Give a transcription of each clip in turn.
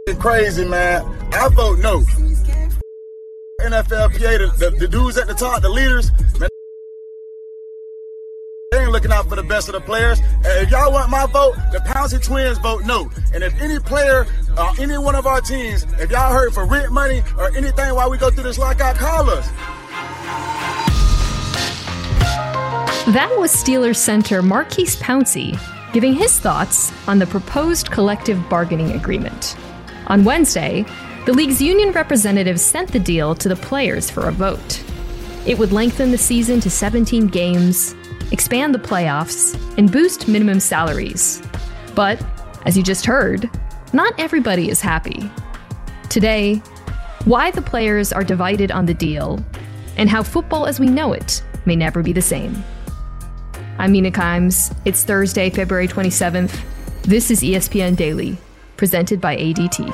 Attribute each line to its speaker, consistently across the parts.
Speaker 1: It's crazy, man. I vote no. NFLPA, the dudes at the top, the leaders, man, they ain't looking out for the best of the players. If y'all want my vote, the Pouncey Twins vote no. And if any player, any one of our teams, if y'all heard for rent money or anything while we go through this lockout, call us.
Speaker 2: That was Steelers center Maurkice Pouncey giving his thoughts on the proposed collective bargaining agreement. On Wednesday, the league's union representatives sent the deal to the players for a vote. It would lengthen the season to 17 games, expand the playoffs, and boost minimum salaries. But, as you just heard, not everybody is happy. Today, why the players are divided on the deal, and how football as we know it may never be the same. I'm Mina Kimes. It's Thursday, February 27th. This is ESPN Daily, presented by ADT.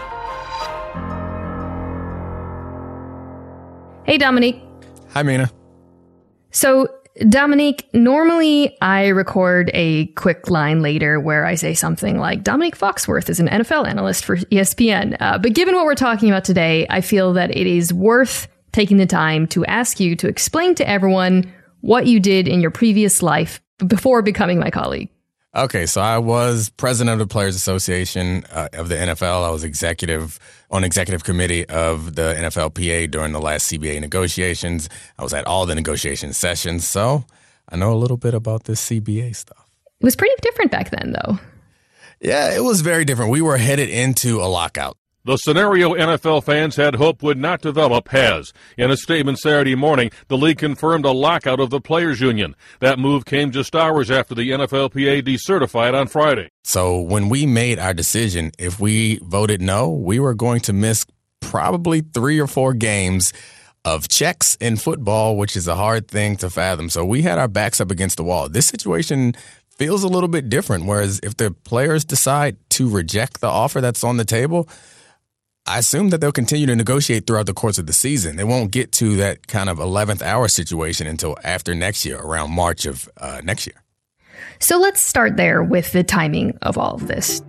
Speaker 2: Hey, Dominique.
Speaker 3: Hi, Mina.
Speaker 2: So, Dominique, normally I record a quick line later where I say something like, Dominique Foxworth is an NFL analyst for ESPN. But given what we're talking about today, I feel that it is worth taking the time to ask you to explain to everyone what you did in your previous life before becoming my colleague.
Speaker 3: Okay, so I was president of the Players Association of the NFL. I was executive committee of the NFLPA during the last CBA negotiations. I was at all the negotiation sessions, so I know a little bit about this CBA stuff.
Speaker 2: It was pretty different back then, though.
Speaker 3: Yeah, it was very different. We were headed into a lockout.
Speaker 4: The scenario NFL fans had hoped would not develop has. In a statement Saturday morning, the league confirmed a lockout of the players' union. That move came just hours after the NFLPA decertified on Friday.
Speaker 3: So when we made our decision, if we voted no, we were going to miss probably 3 or 4 games of checks in football, which is a hard thing to fathom. So we had our backs up against the wall. This situation feels a little bit different, whereas if the players decide to reject the offer that's on the table, I assume that they'll continue to negotiate throughout the course of the season. They won't get to that kind of 11th hour situation until after next year, around March of next year.
Speaker 2: So let's start there with the timing of all of this.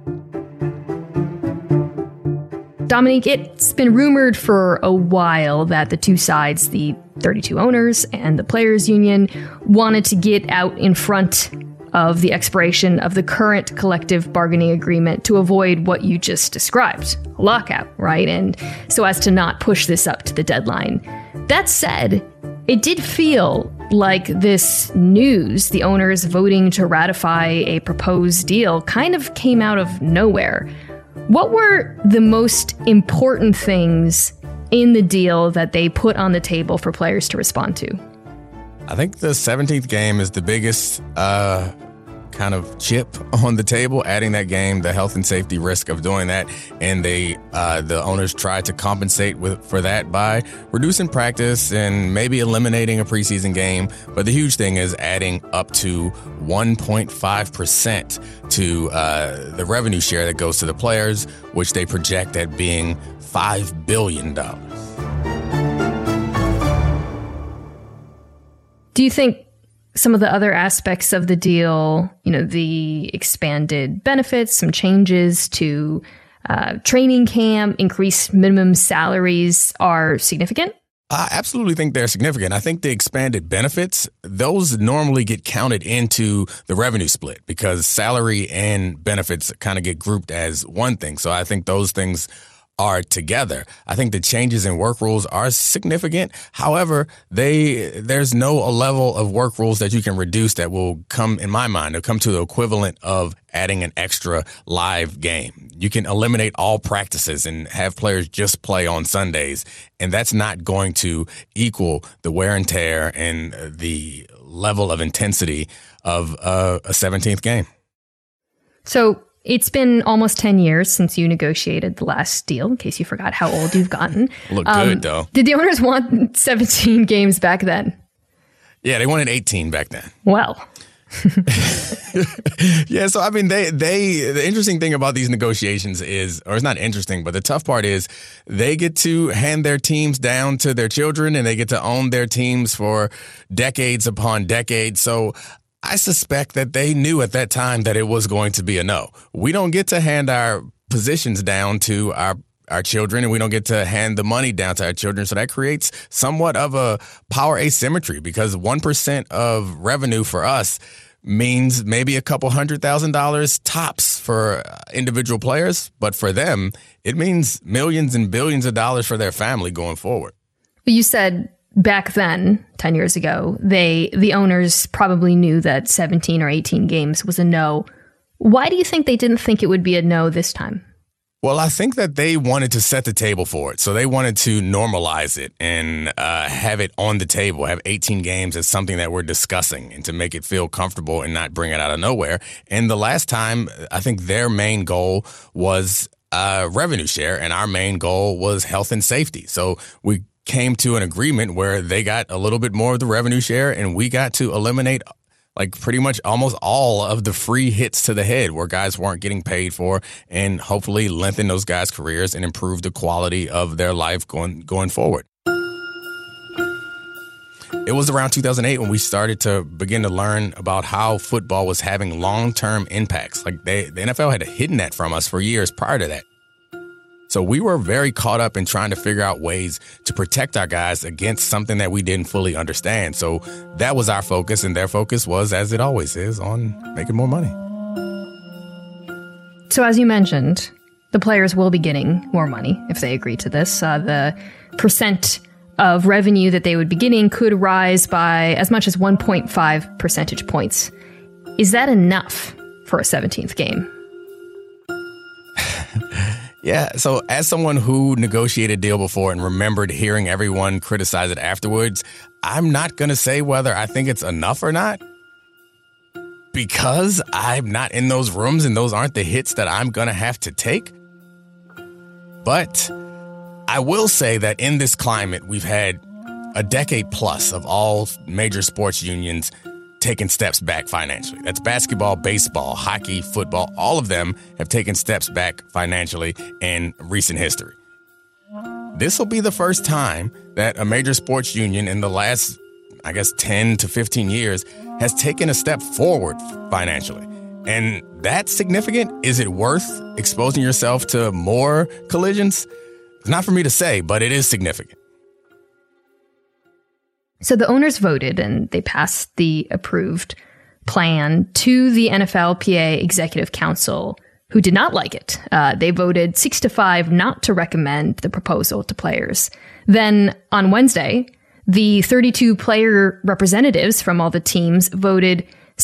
Speaker 2: Dominique, it's been rumored for a while that the two sides, the 32 owners and the players union, wanted to get out in front of the expiration of the current collective bargaining agreement to avoid what you just described, a lockout, right? And so as to not push this up to the deadline. That said, it did feel like this news, the owners voting to ratify a proposed deal, kind of came out of nowhere. What were the most important things in the deal that they put on the table for players to respond to?
Speaker 3: I think the 17th game is the biggest kind of chip on the table, adding that game, the health and safety risk of doing that. And the owners tried to compensate for that by reducing practice and maybe eliminating a preseason game. But the huge thing is adding up to 1.5% to the revenue share that goes to the players, which they project at being $5 billion.
Speaker 2: Do you think some of the other aspects of the deal, the expanded benefits, some changes to training camp, increased minimum salaries are significant?
Speaker 3: I absolutely think they're significant. I think the expanded benefits, those normally get counted into the revenue split because salary and benefits kind of get grouped as one thing. So I think those things are together. I think the changes in work rules are significant. However, there's no level of work rules that you can reduce that will come, in my mind, it'll come to the equivalent of adding an extra live game. You can eliminate all practices and have players just play on Sundays, and that's not going to equal the wear and tear and the level of intensity of a 17th game.
Speaker 2: So it's been almost 10 years since you negotiated the last deal, in case you forgot how old you've gotten.
Speaker 3: Look good, though.
Speaker 2: Did the owners want 17 games back then?
Speaker 3: Yeah, they wanted 18 back then.
Speaker 2: Well.
Speaker 3: Yeah, so I mean, the interesting thing about these negotiations is, or it's not interesting, but the tough part is they get to hand their teams down to their children and they get to own their teams for decades upon decades. So I suspect that they knew at that time that it was going to be a no. We don't get to hand our positions down to our our children and we don't get to hand the money down to our children. So that creates somewhat of a power asymmetry because 1% of revenue for us means maybe a couple $100,000 tops for individual players. But for them, it means millions and billions of dollars for their family going forward.
Speaker 2: You said back then, 10 years ago, the owners probably knew that 17 or 18 games was a no. Why do you think they didn't think it would be a no this time?
Speaker 3: Well, I think that they wanted to set the table for it. So they wanted to normalize it and have it on the table, have 18 games as something that we're discussing and to make it feel comfortable and not bring it out of nowhere. And the last time, I think their main goal was revenue share and our main goal was health and safety. So we came to an agreement where they got a little bit more of the revenue share and we got to eliminate like pretty much almost all of the free hits to the head where guys weren't getting paid for and hopefully lengthen those guys' careers and improve the quality of their life going forward. It was around 2008 when we started to begin to learn about how football was having long-term impacts. Like the NFL had hidden that from us for years prior to that. So we were very caught up in trying to figure out ways to protect our guys against something that we didn't fully understand. So that was our focus, and their focus was, as it always is, on making more money.
Speaker 2: So as you mentioned, the players will be getting more money if they agree to this. The percent of revenue that they would be getting could rise by as much as 1.5 percentage points. Is that enough for a 17th game?
Speaker 3: Yeah, so as someone who negotiated a deal before and remembered hearing everyone criticize it afterwards, I'm not going to say whether I think it's enough or not because I'm not in those rooms and those aren't the hits that I'm going to have to take. But I will say that in this climate, we've had a decade plus of all major sports unions taken steps back financially. That's basketball, baseball, hockey, football. All of them have taken steps back financially in recent history. This will be the first time that a major sports union in the last, 10 to 15 years has taken a step forward financially. And that's significant. Is it worth exposing yourself to more collisions? It's not for me to say, but it is significant.
Speaker 2: So the owners voted and they passed the approved plan to the NFLPA Executive Council, who did not like it. They voted 6-5 not to recommend the proposal to players. Then on Wednesday, the 32 player representatives from all the teams voted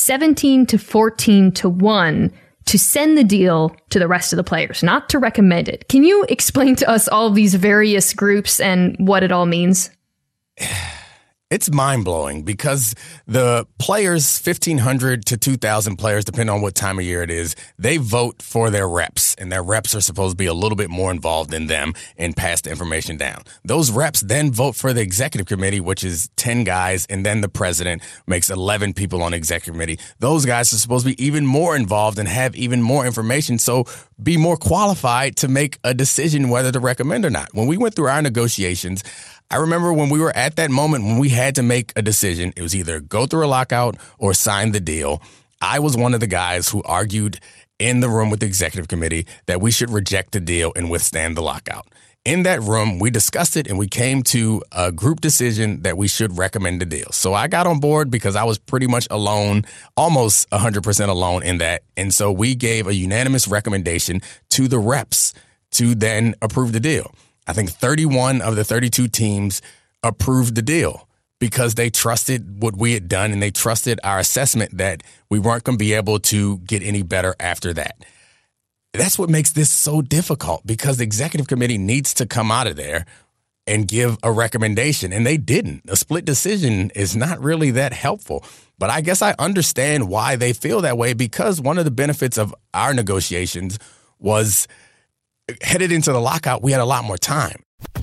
Speaker 2: 17-14-1 to send the deal to the rest of the players, not to recommend it. Can you explain to us all of these various groups and what it all means?
Speaker 3: It's mind-blowing because the players, 1,500 to 2,000 players, depending on what time of year it is, they vote for their reps, and their reps are supposed to be a little bit more involved than them and pass the information down. Those reps then vote for the executive committee, which is 10 guys, and then the president makes 11 people on the executive committee. Those guys are supposed to be even more involved and have even more information, so be more qualified to make a decision whether to recommend or not. When we went through our negotiations, I remember when we were at that moment when we had to make a decision, it was either go through a lockout or sign the deal. I was one of the guys who argued in the room with the executive committee that we should reject the deal and withstand the lockout. In that room, we discussed it and we came to a group decision that we should recommend the deal. So I got on board because I was pretty much alone, almost 100% alone in that. And so we gave a unanimous recommendation to the reps to then approve the deal. I think 31 of the 32 teams approved the deal because they trusted what we had done and they trusted our assessment that we weren't going to be able to get any better after that. That's what makes this so difficult because the executive committee needs to come out of there and give a recommendation, and they didn't. A split decision is not really that helpful. But I guess I understand why they feel that way because one of the benefits of our negotiations was headed into the lockout, we had a lot more time.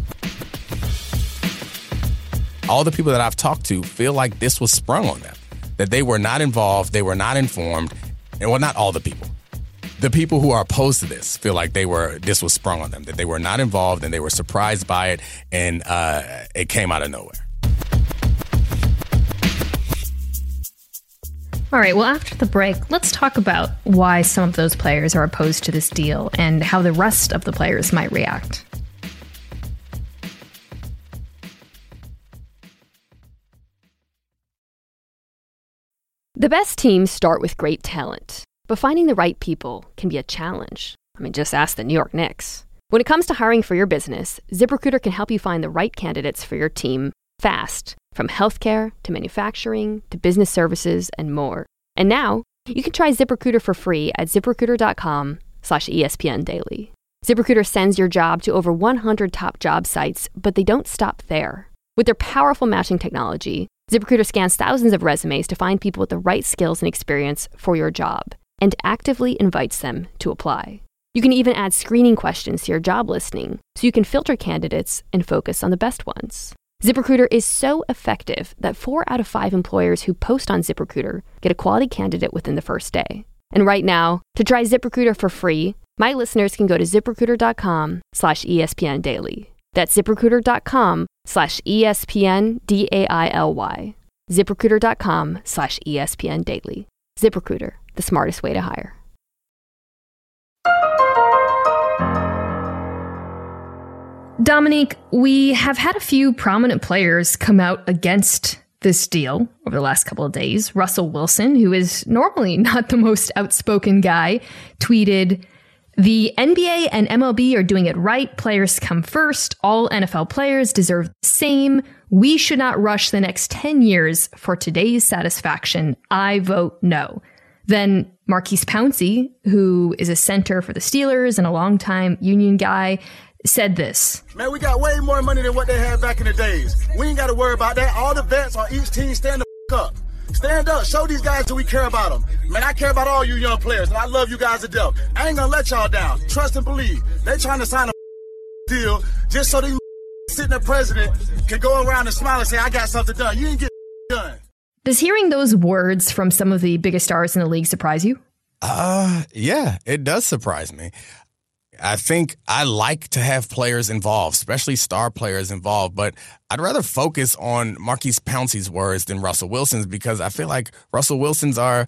Speaker 3: All the people that I've talked to feel like this was sprung on them, that they were not involved, they were not informed, and well, not all the people. The people who are opposed to this feel like this was sprung on them, that they were not involved and they were surprised by it, and it came out of nowhere.
Speaker 2: All right, well, after the break, let's talk about why some of those players are opposed to this deal and how the rest of the players might react.
Speaker 5: The best teams start with great talent, but finding the right people can be a challenge. Just ask the New York Knicks. When it comes to hiring for your business, ZipRecruiter can help you find the right candidates for your team fast, from healthcare to manufacturing to business services and more. And now, you can try ZipRecruiter for free at ZipRecruiter.com/ESPN Daily. ZipRecruiter sends your job to over 100 top job sites, but they don't stop there. With their powerful matching technology, ZipRecruiter scans thousands of resumes to find people with the right skills and experience for your job and actively invites them to apply. You can even add screening questions to your job listing so you can filter candidates and focus on the best ones. ZipRecruiter is so effective that 4 out of 5 employers who post on ZipRecruiter get a quality candidate within the first day. And right now, to try ZipRecruiter for free, my listeners can go to ZipRecruiter.com/ESPN Daily. That's ZipRecruiter.com/ESPN DAILY. ZipRecruiter.com/ESPN Daily. ZipRecruiter, the smartest way to hire.
Speaker 2: Dominique, we have had a few prominent players come out against this deal over the last couple of days. Russell Wilson, who is normally not the most outspoken guy, tweeted, "The NBA and MLB are doing it right. Players come first. All NFL players deserve the same. We should not rush the next 10 years for today's satisfaction. I vote no." Then Maurkice Pouncey, who is a center for the Steelers and a longtime Union guy, said this.
Speaker 1: "Man, we got way more money than what they had back in the days. We ain't got to worry about that. All the vets on each team stand the up. Stand up. Show these guys that we care about them. Man, I care about all you young players, and I love you guys to death. I ain't going to let y'all down. Trust and believe. They trying to sign a deal just so these sitting there president can go around and smile and say, I got something done. You ain't get done."
Speaker 2: Does hearing those words from some of the biggest stars in the league surprise you?
Speaker 3: Yeah, it does surprise me. I think I like to have players involved, especially star players involved, but I'd rather focus on Maurkice Pouncey's words than Russell Wilson's because I feel like Russell Wilson's are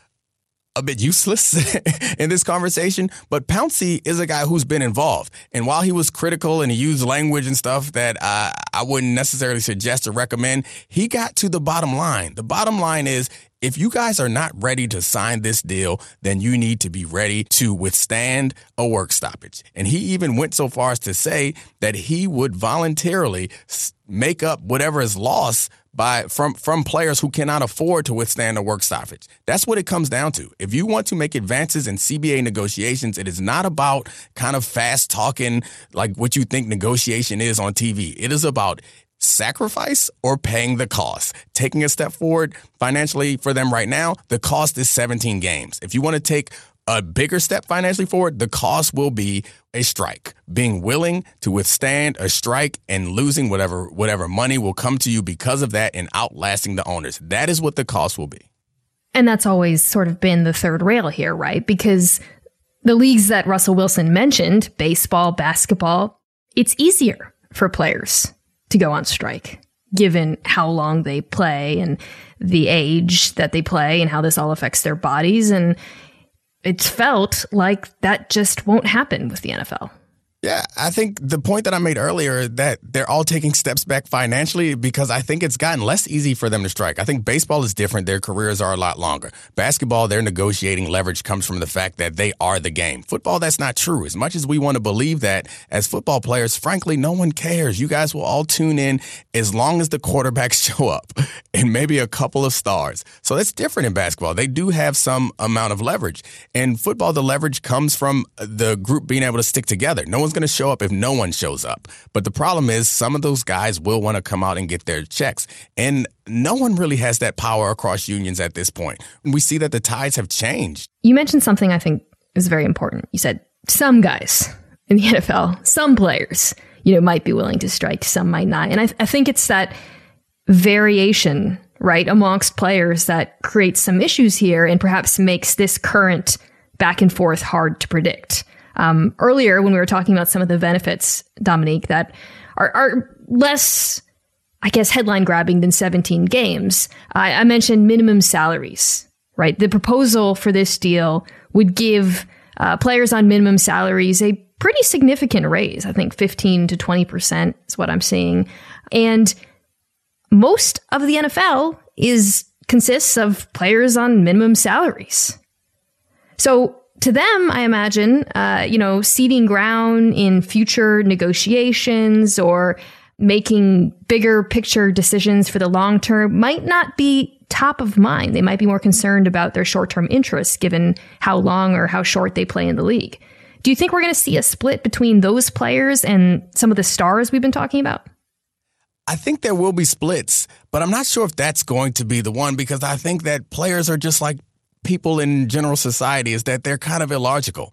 Speaker 3: a bit useless in this conversation, but Pouncey is a guy who's been involved. And while he was critical and he used language and stuff that I wouldn't necessarily suggest or recommend, he got to the bottom line. The bottom line is, if you guys are not ready to sign this deal, then you need to be ready to withstand a work stoppage. And he even went so far as to say that he would voluntarily make up whatever is lost from players who cannot afford to withstand a work stoppage. That's what it comes down to. If you want to make advances in CBA negotiations, it is not about kind of fast talking like what you think negotiation is on TV. It is about sacrifice or paying the cost. Taking a step forward financially for them right now, the cost is 17 games. If you want to take a bigger step financially forward, the cost will be a strike. Being willing to withstand a strike and losing whatever money will come to you because of that and outlasting the owners. That is what the cost will be.
Speaker 2: And that's always sort of been the third rail here, right? Because the leagues that Russell Wilson mentioned, baseball, basketball, it's easier for players to go on strike, given how long they play and the age that they play and how this all affects their bodies. And it's felt like that just won't happen with the NFL.
Speaker 3: Yeah, I think the point that I made earlier that they're all taking steps back financially because I think it's gotten less easy for them to strike. I think baseball is different. Their careers are a lot longer. Basketball, their negotiating leverage comes from the fact that they are the game. Football, that's not true. As much as we want to believe that as football players, frankly, no one cares. You guys will all tune in as long as the quarterbacks show up and maybe a couple of stars. So that's different in basketball. They do have some amount of leverage. In football, the leverage comes from the group being able to stick together. No one's going to show up if no one shows up. But the problem is some of those guys will want to come out and get their checks. And no one really has that power across unions at this point. And we see that the tides have changed.
Speaker 2: You mentioned something I think is very important. You said some guys in the NFL, some players, might be willing to strike, some might not. And I think it's that variation, right, amongst players that creates some issues here and perhaps makes this current back and forth hard to predict. Earlier, when we were talking about some of the benefits, Dominique, that are less, I guess, headline grabbing than 17 games, I mentioned minimum salaries, right? The proposal for this deal would give players on minimum salaries a pretty significant raise. I think 15 to 20% is what I'm seeing. And most of the NFL is consists of players on minimum salaries. So to them, I imagine, ceding ground in future negotiations or making bigger picture decisions for the long term might not be top of mind. They might be more concerned about their short-term interests, given how long or how short they play in the league. Do you think we're going to see a split between those players and some of the stars we've been talking about?
Speaker 3: I think there will be splits, but I'm not sure if that's going to be the one, because I think that players are just like people in general society, is that they're kind of illogical.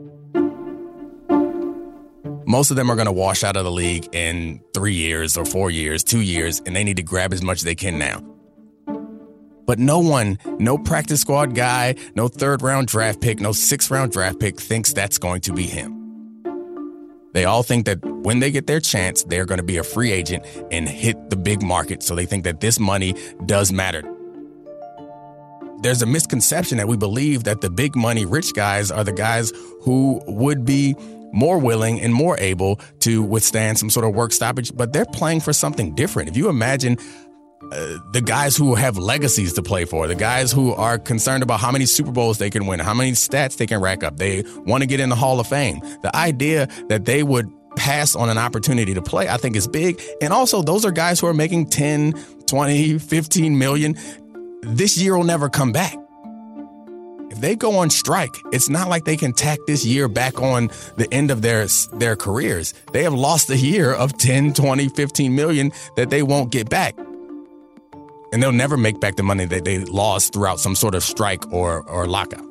Speaker 3: Most of them are going to wash out of the league in 3 years or 4 years, 2 years, and they need to grab as much as they can now. But no practice squad guy, no third-round draft pick, no sixth-round draft pick thinks that's going to be him. They all think that when they get their chance, they're going to be a free agent and hit the big market. So they think that this money does matter. There's a misconception that we believe that the big money rich guys are the guys who would be more willing and more able to withstand some sort of work stoppage, but they're playing for something different. If you imagine the guys who have legacies to play for, the guys who are concerned about how many Super Bowls they can win, how many stats they can rack up, they want to get in the Hall of Fame. The idea that they would pass on an opportunity to play, I think, is big. And also, those are guys who are making 10, 20, 15 million. This year will never come back. If they go on strike, it's not like they can tack this year back on the end of their careers. They have lost a year of 10, 20, 15 million that they won't get back. And they'll never make back the money that they lost throughout some sort of strike or lockout.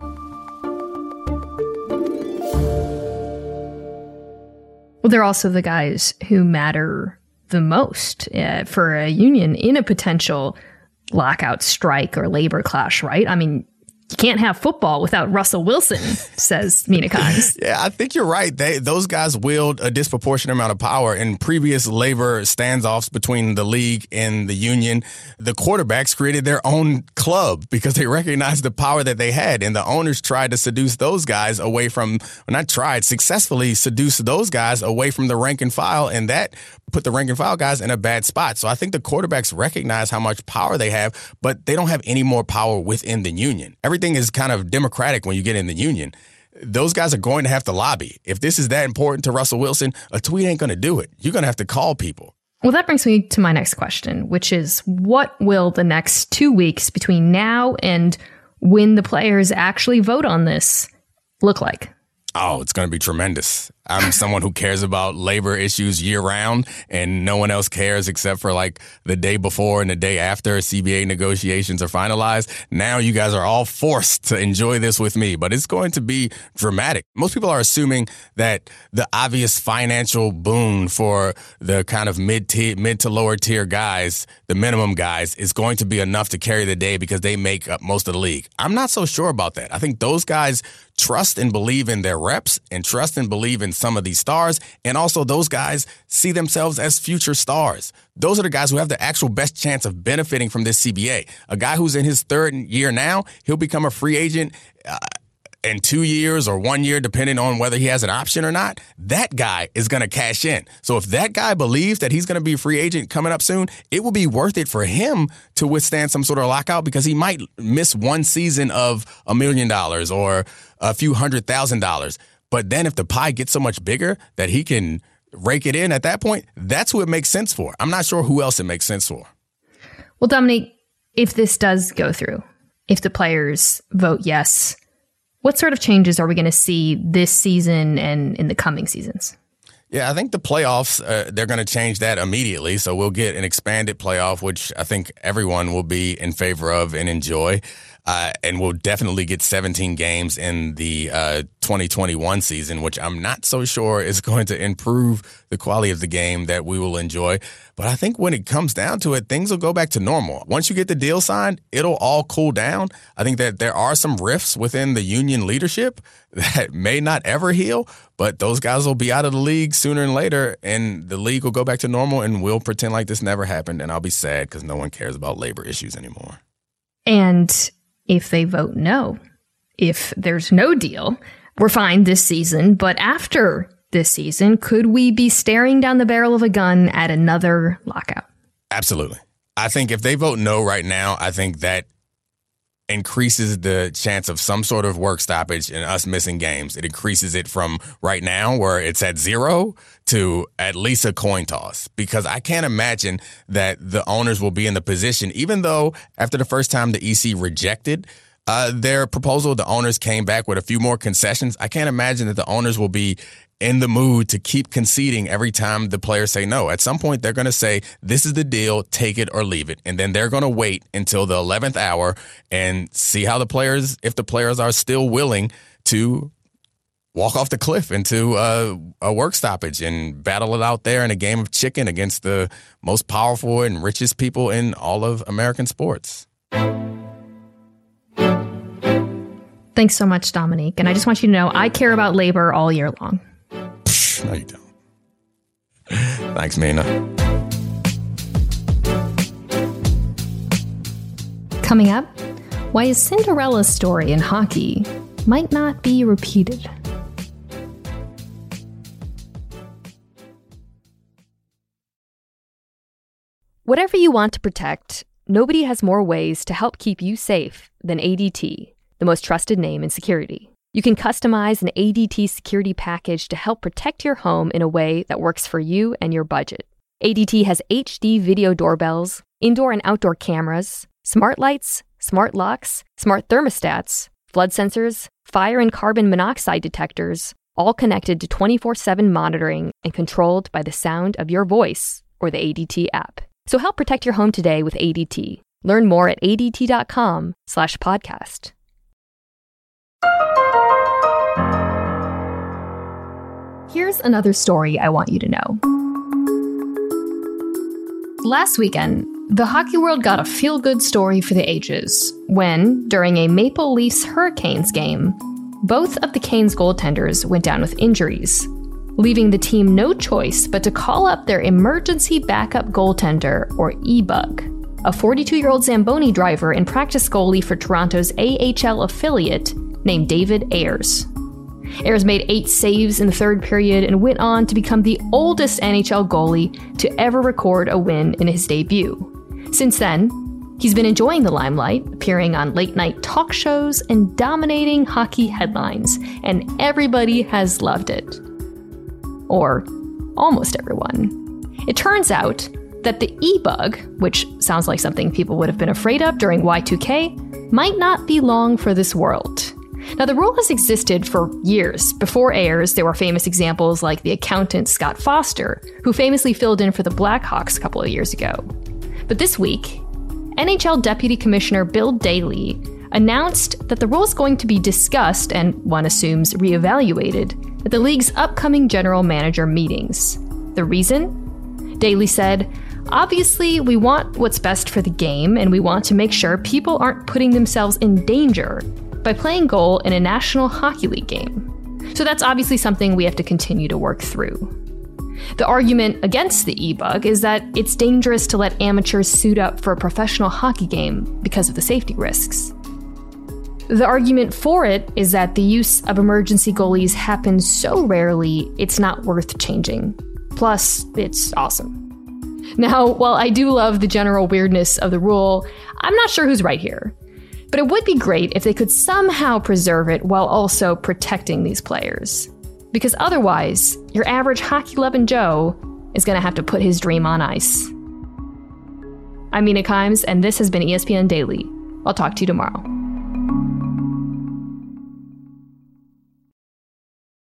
Speaker 2: Well, they're also the guys who matter the most for a union in a potential lockout, strike, or labor clash, right? I mean, you can't have football without Russell Wilson, says Mina Kimes.
Speaker 3: Yeah, I think you're right. Those guys wield a disproportionate amount of power. In previous labor standoffs between the league and the union, the quarterbacks created their own club because they recognized the power that they had. And the owners tried to seduce those guys away from, successfully seduce those guys away from the rank and file. And that put the rank and file guys in a bad spot. So I think the quarterbacks recognize how much power they have, but they don't have any more power within the union. Everything is kind of democratic when you get in the union. Those guys are going to have to lobby. If this is that important to Russell Wilson, a tweet ain't going to do it. You're going to have to call people.
Speaker 2: Well, that brings me to my next question, which is what will the next 2 weeks between now and when the players actually vote on this look like?
Speaker 3: Oh, it's going to be tremendous. I'm someone who cares about labor issues year round, and no one else cares except for like the day before and the day after CBA negotiations are finalized. Now you guys are all forced to enjoy this with me, but it's going to be dramatic. Most people are assuming that the obvious financial boon for the kind of mid to lower tier guys, the minimum guys, is going to be enough to carry the day because they make up most of the league. I'm not so sure about that. I think those guys trust and believe in their reps and trust and believe in some of these stars. And also those guys see themselves as future stars. Those are the guys who have the actual best chance of benefiting from this CBA. A guy who's in his third year now, he'll become a free agent in 2 years or 1 year, depending on whether he has an option or not. That guy is going to cash in. So if that guy believes that he's going to be a free agent coming up soon, it will be worth it for him to withstand some sort of lockout because he might miss one season of $1 million or a few $100,000. But then if the pie gets so much bigger that he can rake it in at that point, that's who it makes sense for. I'm not sure who else it makes sense for.
Speaker 2: Well, Dominique, if this does go through, if the players vote yes, what sort of changes are we going to see this season and in the coming seasons?
Speaker 3: Yeah, I think the playoffs, they're going to change that immediately. So we'll get an expanded playoff, which I think everyone will be in favor of and enjoy. And we'll definitely get 17 games in the 2021 season, which I'm not so sure is going to improve the quality of the game that we will enjoy. But I think when it comes down to it, things will go back to normal. Once you get the deal signed, it'll all cool down. I think that there are some rifts within the union leadership that may not ever heal, but those guys will be out of the league sooner than later, and the league will go back to normal, and we'll pretend like this never happened, and I'll be sad because no one cares about labor issues anymore.
Speaker 2: And if they vote no, if there's no deal, we're fine this season. But after this season, could we be staring down the barrel of a gun at another lockout?
Speaker 3: Absolutely. I think if they vote no right now, I think that increases the chance of some sort of work stoppage and us missing games. It increases it from right now where it's at 0 to at least a coin toss, because I can't imagine that the owners will be in the position, even though after the first time the EC rejected their proposal, the owners came back with a few more concessions. I can't imagine that the owners will be in the mood to keep conceding every time the players say no. At some point, they're going to say, this is the deal, take it or leave it. And then they're going to wait until the 11th hour and see how if the players are still willing to walk off the cliff into a work stoppage and battle it out there in a game of chicken against the most powerful and richest people in all of American sports.
Speaker 2: Thanks so much, Dominique. And I just want you to know I care about labor all year long.
Speaker 3: No, you don't. Thanks, Mina.
Speaker 2: Coming up, why a Cinderella story in hockey might not be repeated.
Speaker 5: Whatever you want to protect, nobody has more ways to help keep you safe than ADT, the most trusted name in security. You can customize an ADT security package to help protect your home in a way that works for you and your budget. ADT has HD video doorbells, indoor and outdoor cameras, smart lights, smart locks, smart thermostats, flood sensors, fire and carbon monoxide detectors, all connected to 24/7 monitoring and controlled by the sound of your voice or the ADT app. So help protect your home today with ADT. Learn more at adt.com/podcast.
Speaker 2: Here's another story I want you to know. Last weekend, the hockey world got a feel-good story for the ages when, during a Maple Leafs Hurricanes game, both of the Canes goaltenders went down with injuries, leaving the team no choice but to call up their emergency backup goaltender, or E-Bug, a 42-year-old Zamboni driver and practice goalie for Toronto's AHL affiliate named David Ayres. Ayres made 8 saves in the third period and went on to become the oldest NHL goalie to ever record a win in his debut. Since then, he's been enjoying the limelight, appearing on late-night talk shows and dominating hockey headlines, and everybody has loved it. Or almost everyone. It turns out that the E-Bug, which sounds like something people would have been afraid of during Y2K, might not be long for this world. Now, the rule has existed for years. Before Ayres, there were famous examples like the accountant Scott Foster, who famously filled in for the Blackhawks a couple of years ago. But this week, NHL Deputy Commissioner Bill Daly announced that the rule is going to be discussed and, one assumes, reevaluated at the league's upcoming general manager meetings. The reason? Daly said, "Obviously, we want what's best for the game, and we want to make sure people aren't putting themselves in danger by playing goal in a National Hockey League game. So that's obviously something we have to continue to work through." The argument against the E-Bug is that it's dangerous to let amateurs suit up for a professional hockey game because of the safety risks. The argument for it is that the use of emergency goalies happens so rarely, it's not worth changing. Plus, it's awesome. Now, while I do love the general weirdness of the rule, I'm not sure who's right here. But it would be great if they could somehow preserve it while also protecting these players. Because otherwise, your average hockey-loving Joe is going to have to put his dream on ice. I'm Mina Kimes, and this has been ESPN Daily. I'll talk to you tomorrow.